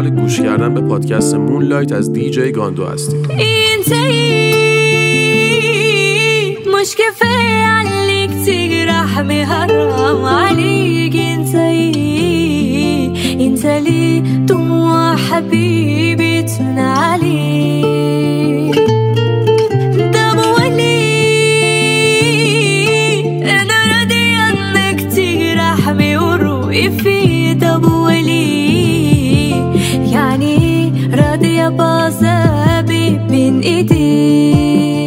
حال گوش کردن به پادکست مونلایت از دیجی گاندو هستید. مش كفاية عليك تجرح بهرم عليك انت لي دموع حبيبي تن عليك دمولي انا راضي انك تجرحني وروقي في دمولي يعني راضية بعذابي بين ايديك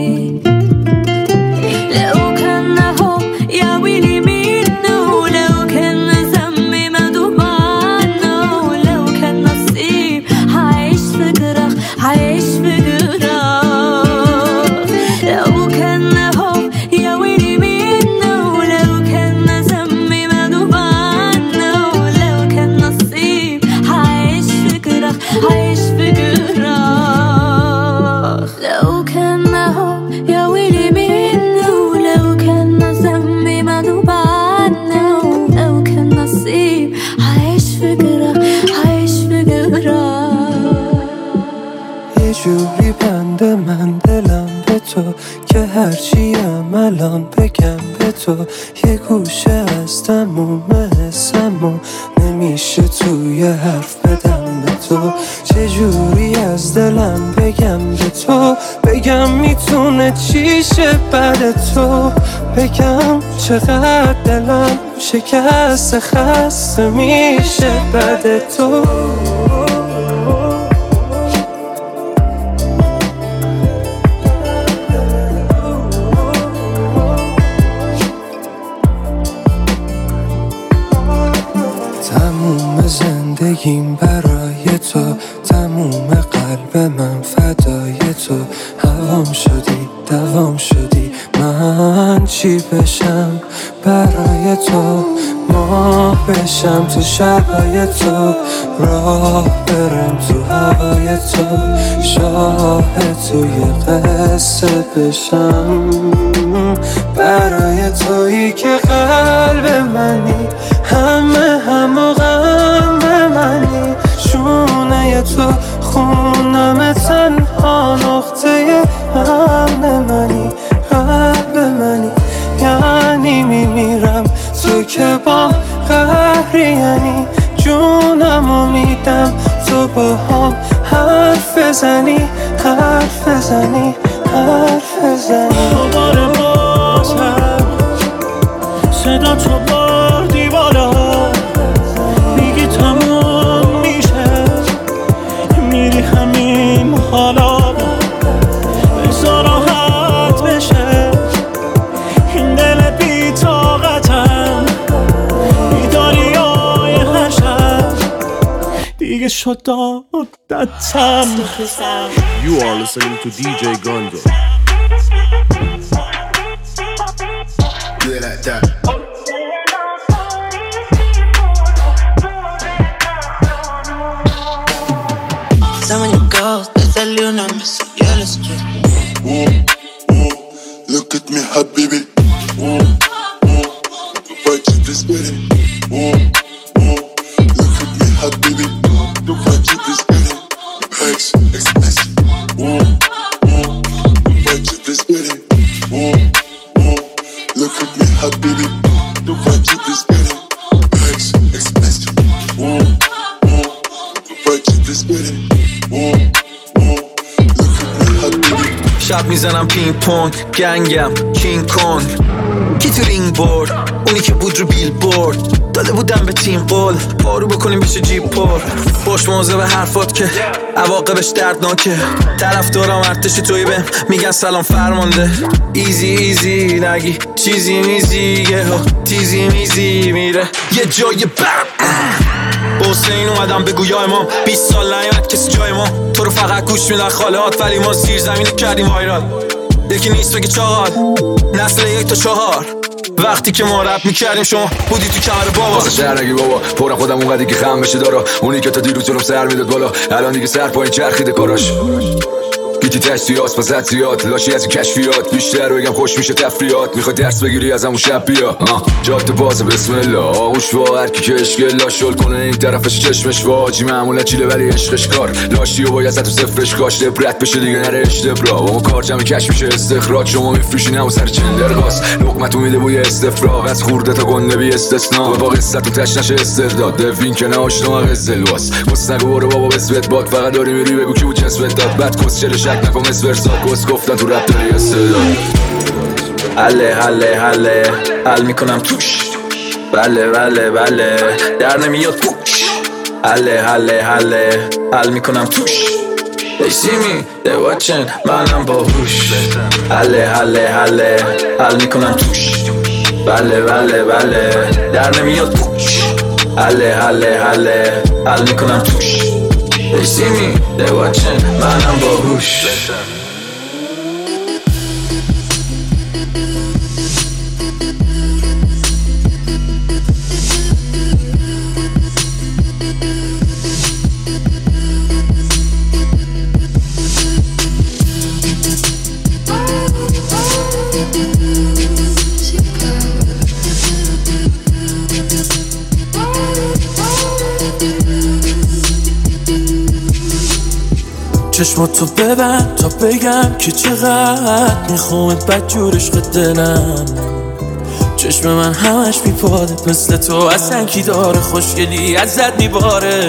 جوری بنده من دلم به تو که هرچیم الان بگم به تو یه گوشه از تموم حسمو نمیشه توی حرف بدم به تو چجوری از دلم بگم به تو بگم میتونه چیشه بعد تو بگم چقدر دلم شکست خسته میشه بعد تو زندگیم برای تو تموم قلب من فدای تو هوام شدی دوام شدی من چی بشم برای تو ما بشم تو شبای تو راه برم تو هوای تو شاهد توی قصه بشم برای تویی که قلب منی همه و غم منی شونه تو خونم تنها نقطه امن منی قلب منی یعنی میمیرم تو که با قهری یعنی جونمو میدم تو با هم حرف بزنی حرف بزنی حرف بزنی دوباره بازم صدا تو بردی بالا میگی تموم میشه میری همین حالا بذار راحت بشه این دل بی طاقتم بیداری های هر شب دیگه شد عادتم. You are listening to DJ Gondo. Do it like that. Some of your girls, they tell you not miss it, yeah, let's get Look at me, habibi. Why keep this spinning? Look at me, habibi. Why keep this spinning? X, expensive. Why keep this spinning? Look at me, habibi. Why keep this spinning? X, expensive. Why keep this spinning? شب میزنم پینگ پونگ گنگم کینگ کونگ کی تو رینگ بورد اونی که بود رو بیل بورد داده بودم به تیم قول پارو بکنیم بشه جیب پر باش موزه به حرفات که عواقبش دردناکه طرف دارم ارتشی توی بهم میگن سلام فرمانده ایزی ایزی نگی چیزی میزیه تیزی میزی میره یه جای برم حسین اومدم بگو یا امام 20 سال نیامد کسی جای ما تو رو فقط گوش میدن خالهات ولی ما زیر زمینو کردیم وایرال یکی نیست بگی چاقال نسل 1 تا 4 وقتی که ما رپ میکردیم شما بودی تو کمر بابا واسه شهر نگی بابا پورم خودم اونقدی که خم بشه دارا اونی که تا دیروز جلوم سر میداد بالا الان دیگه سر پایین چرخیده کاراش بیتی تشتیات پس زیاد لاشی از این کشفیات بیشتر بگم خوش میشه تفریات میخوای درس بگیری از همون شب بیا جاده بازه بسم الله آغوش وا هر کی که اشکلا شل کنه این طرفش چشمش واجی معمولا چیله ولی عشقش کار لاشی و باید تو صفرش کاش لبرت بشه دیگه نره اشتبرا با ما کار جمع کش میشه استخراج شما میفروشین همون سر چندر باز لقمتون میده بوی استفراغ از خورده تا گنده بی استثنا و با قصتون تش نشه استرداد دوین که ناشنا قزلواس بس نگو برو بابا بسوت باد فقط داری میری بگو کی بود جسمت داد بعد کس چل شک نکن مس ورسا کس گفتن تو رپ داری استعداد حله حل میکنم توش بله در نمیاد پوش حله حل میکنم توش They see me, they watching منم باهوش حله حل میکنم توش بله در نمیاد پوش حله حل میکنم توش They see me, they watching منم باهوش چشماتو ببند تا بگم که چقدر میخوامت بدجور عشق دلم چشم من همش میپاده مثل تو اصلا کی داره خوشگلی ازت میباره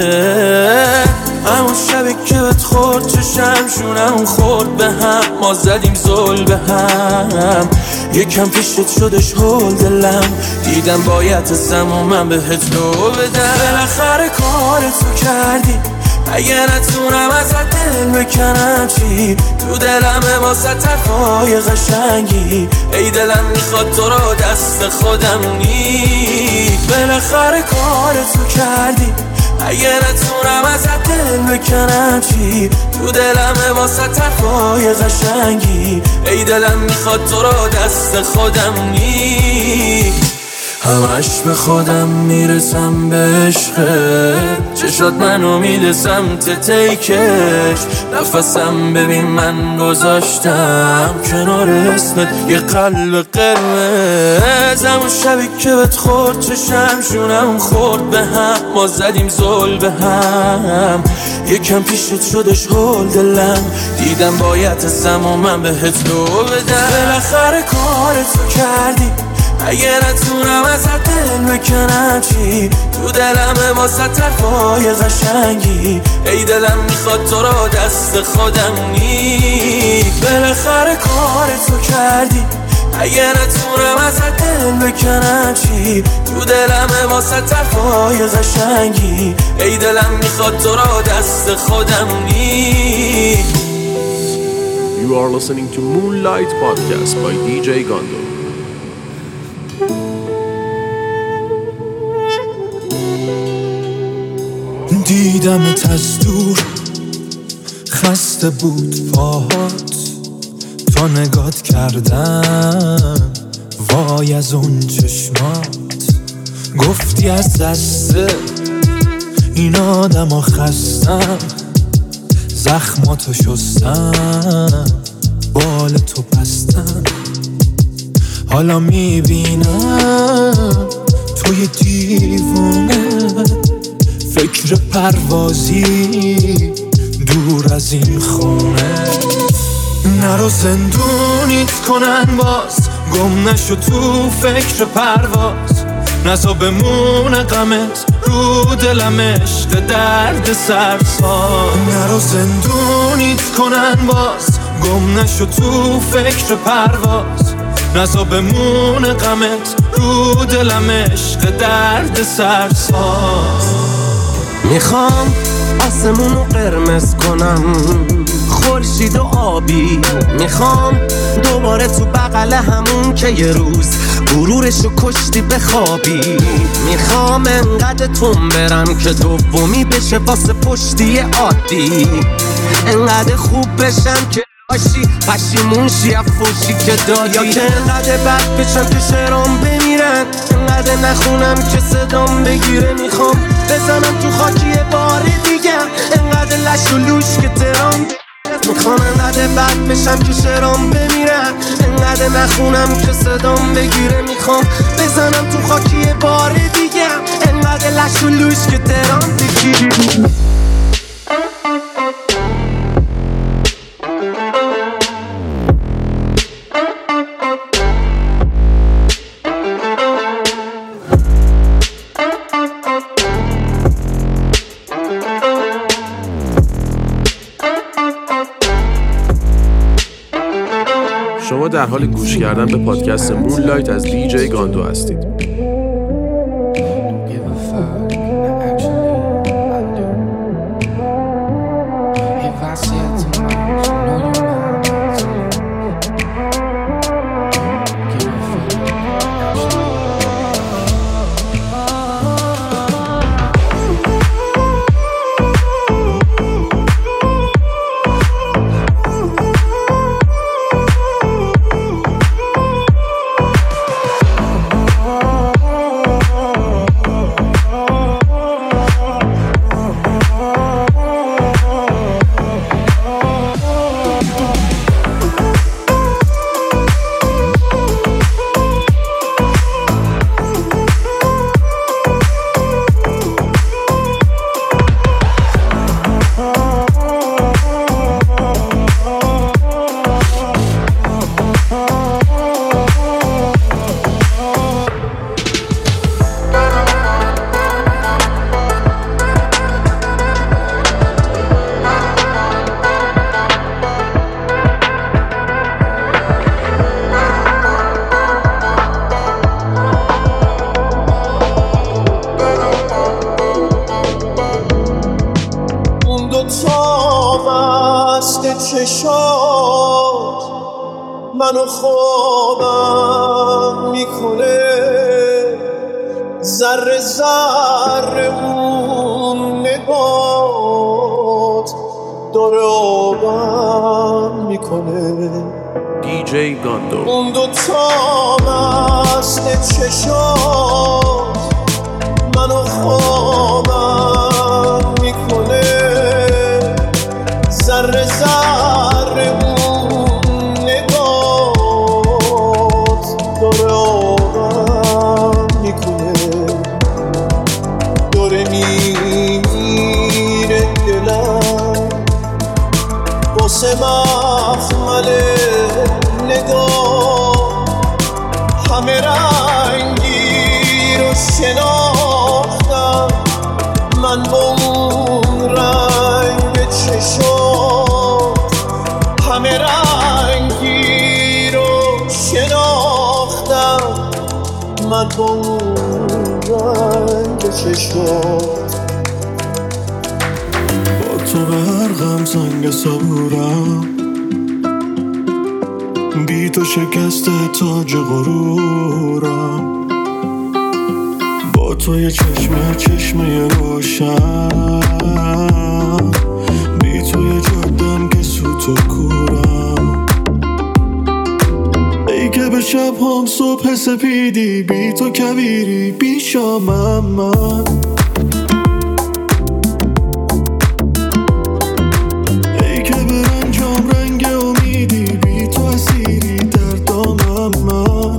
همون شبی که بهت خورد چشم شونم خورد به هم ما زدیم زل به هم یکم پیشت شدش هول دلم دیدم باید ازم و من بهت لو بدم بالاخره کارتو کردی اگه نتونم ازت دل بکنم چی تو دلم واسه طرفای قشنگی ای دلم میخواد تو رو دست خودم نی بالاخره کارتو کردی اگه نتونم ازت دل بکنم چی تو دلم واسه طرفای قشنگی ای دلم میخواد تو رو دست خودم نی همش به خودم میرسم به عشقت چشات منو میده سمت تیکش نفسم ببین من گذاشتم کنار اسمت یه قلب قرمز همون شبی که بهت خورد چشم شونم خورد به هم ما زدیم زل به هم یکم پیشت شدش هول دلم دیدم باید ازم و من بهت لو بدم بالاخره کارتو کردی اگه نتونم ازت دل بکنم چی تو دلم واسه طرفای قشنگی ای دلم میخواد تو رو دست خودم نی بالاخره کارتو کردی اگه نتونم ازت دل بکنم چی تو دلم واسه طرفای قشنگی ای دلم میخواد تو رو دست خودم نی You are listening to Moonlight Podcast by DJ Gondo. دیدمت از دور خسته بود پاهات تا نگات کردم وای از اون چشمات گفتی از دست این آدم ها خستم زخماتو شستم بال تو بستم حالا میبینم توی دیوونه فکر پروازی دور از این خونه نرو زندونیت کنن باز گم نشو تو فکر پرواز نزا بمونه غمت رو دلم عشق درد سرساز نرو زندونیت کنن باز گم نشو تو فکر پرواز نزا بمونه غمت رو دلم عشق درد سرساز میخوام آسمونو قرمز کنم خورشید و آبی میخوام دوباره تو بغل همون که یه روز غرورشو کشتی بخوابی میخوام انقدر تون برم که دومی بشه واسه پشتی عادی انقدر خوب بشم که باشی پشیمون شی افوشی که دادی یا که انقدر بد بشم که شعرام بمیرن انقدر نخونم که صدام بگیره میخوام بزنم تو خاکی بار دیگه انقدر لش و لوش که ترام میخوام انقدر بد بشم که شعرام بمیرن، انقدر نخونم که صدام بگیره. میخوام بزنم تو خاکی بار دیگم، انقدر لش و لوش که تهران بگیری. شما در حال گوش کردن به پادکست مونلایت از دیجی گاندو هستید. چشات منو خوابم میکنه، ذره ذره اون نگات داره آبم میکنه. دیجی گاندو. اون دوتا مست چشات منو خوابم میکنه، ذره ذره اون نگات داره آبم میکنه، داره میمیره دلم واسه مخمل نگاه، همه رنگی رو شناختم من با اون رنگ چشات، همه رنگی رو شناختم من با اون رنگ چشات. با تو غرقم سنگ صبورم، بی تو شکست تاج غرورم، با تو یه چشمه روشن، بی تو یه جادم که سوت و کورم. ای که به شب هم صبح سپیدی، بی تو کویری بی شامم من، ای که به رنجام رنگ امیدی، بی تو اسیری در دامم من.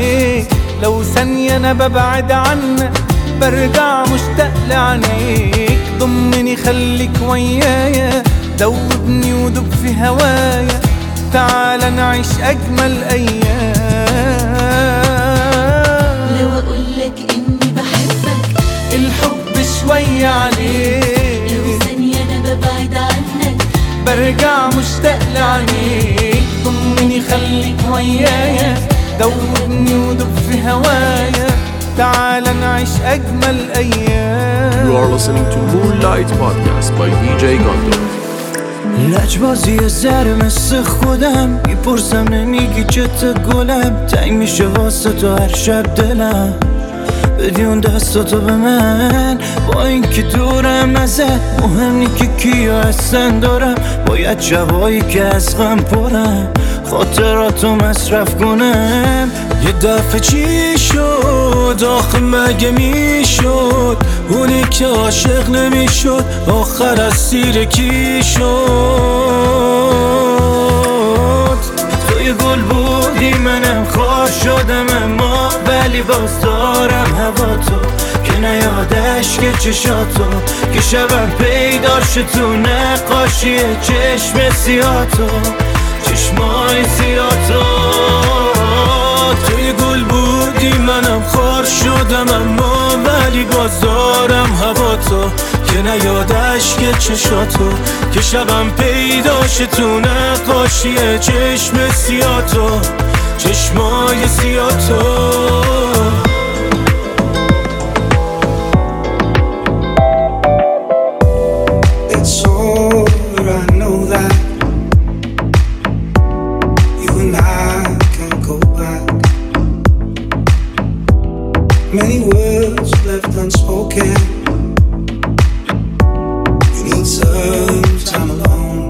عليك، لو ثانية أنا ببعد عنك برجع مشتاق لعينيك. ضمني خليك ويايا، دوبني ودوب في هوايا، تعال نعيش أجمل أيام. لو أقولك إني بحبك الحب شوية عليك، لو ثانية أنا ببعد عنك برجع مشتاق لعينيك. ضمني خليك ويايا، دوبني ودوب في هوايا، تعال نعيش أجمل أيام. You are listening to Moonlight Podcast by DJ Gondo. لجبازی زر مثل خودم میپرسم نمیگی چت گلم، تنگ میشه واسه تو هر شب دلم، بدی اون دستاتو به من. با اینکه دورم ازت مهم نی که کیا هستن دارم، باید شبایی که از غم پرم خاطراتو مصرف کنم. یه دفعه چی شد آخه مگه میشد اونی که عاشق نمیشد آخر از سیر کی شد؟ توی گل بودی منم خار شدم اما ولی باز دارم هوا تو که نیادش که چشاتو که شبم پیداشه تو نقاشی چشم سیاتو چشمای سیاتو. توی گل بودی منم خار شدم اما ولی باز دارم هوا تو که نیادش که چشاتو که شبم پیداشه تو نقاشی چشم سیاتو چشمای سیاتو. Many words left unspoken. You need some time alone.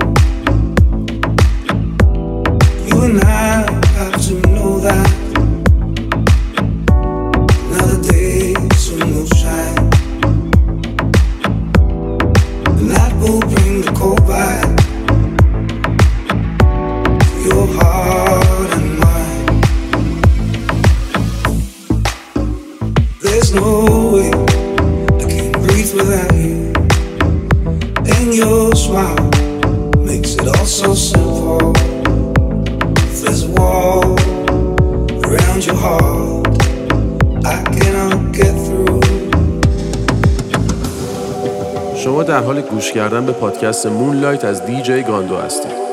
You and I have to know that. Now the day soon will shine. The night will bring the cold back. Your heart and mine. There's no way I can breathe without you. And your smile makes it all so simple. If there's a wall around your heart, I cannot get through. شما در حال گوش کردن به پادکست مونلایت از دیجی گاندو هستید.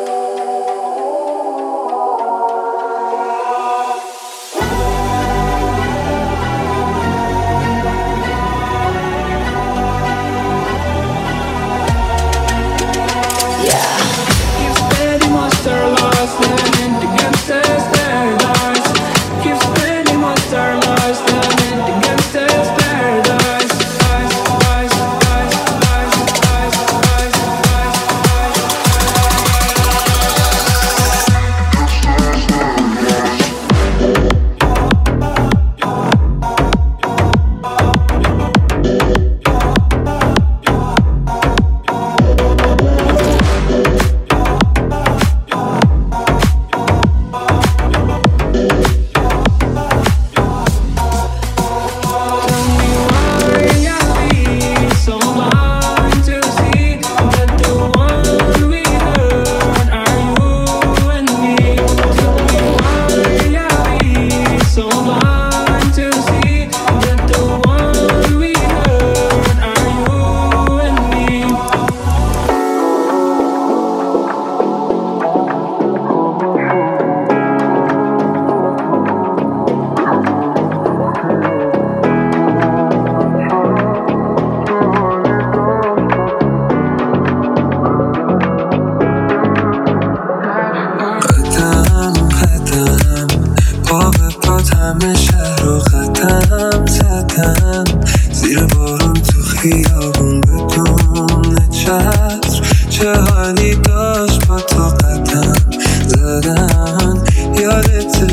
خیابون بدون چتر چه حالی داشت با تو قدم زدن یادت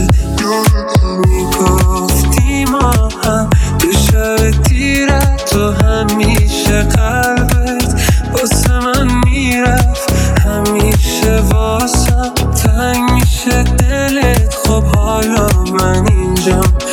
میگفتی ما هم تو شب تیرت تو همیشه قلبت واسه من میرفت همیشه واسم تنگ میشه دلت خب حالا من اینجام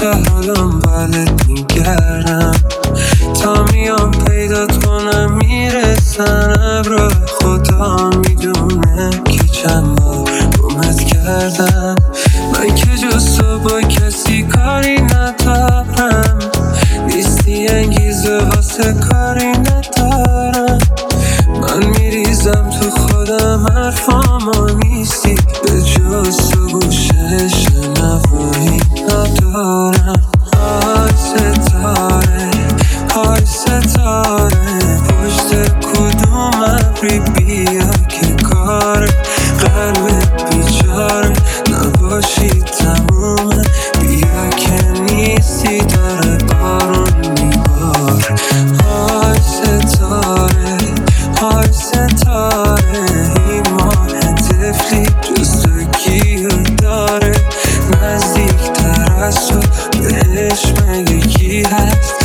حالم بلد میگردم تا میام پیدات کنم میرسن ابرو خدا میدونه که چند بار گمت کردم من که جز تو با کسی کاری ندارم نیستی انگیزه واسه کاری ندارم من میریزم تو خودم حرفامو نیستی به جز تو گوشه شنوایی ندارم های ستاره های ستاره پشت کدوم ابری بیا که کار قلب بیچاره نباشی تمومه بیا که نیستی داره بارون میبار های ستاره های ستاره این ماه طفلی جز تو کیو داره نزدیک تر از تو بهش مگه کی هست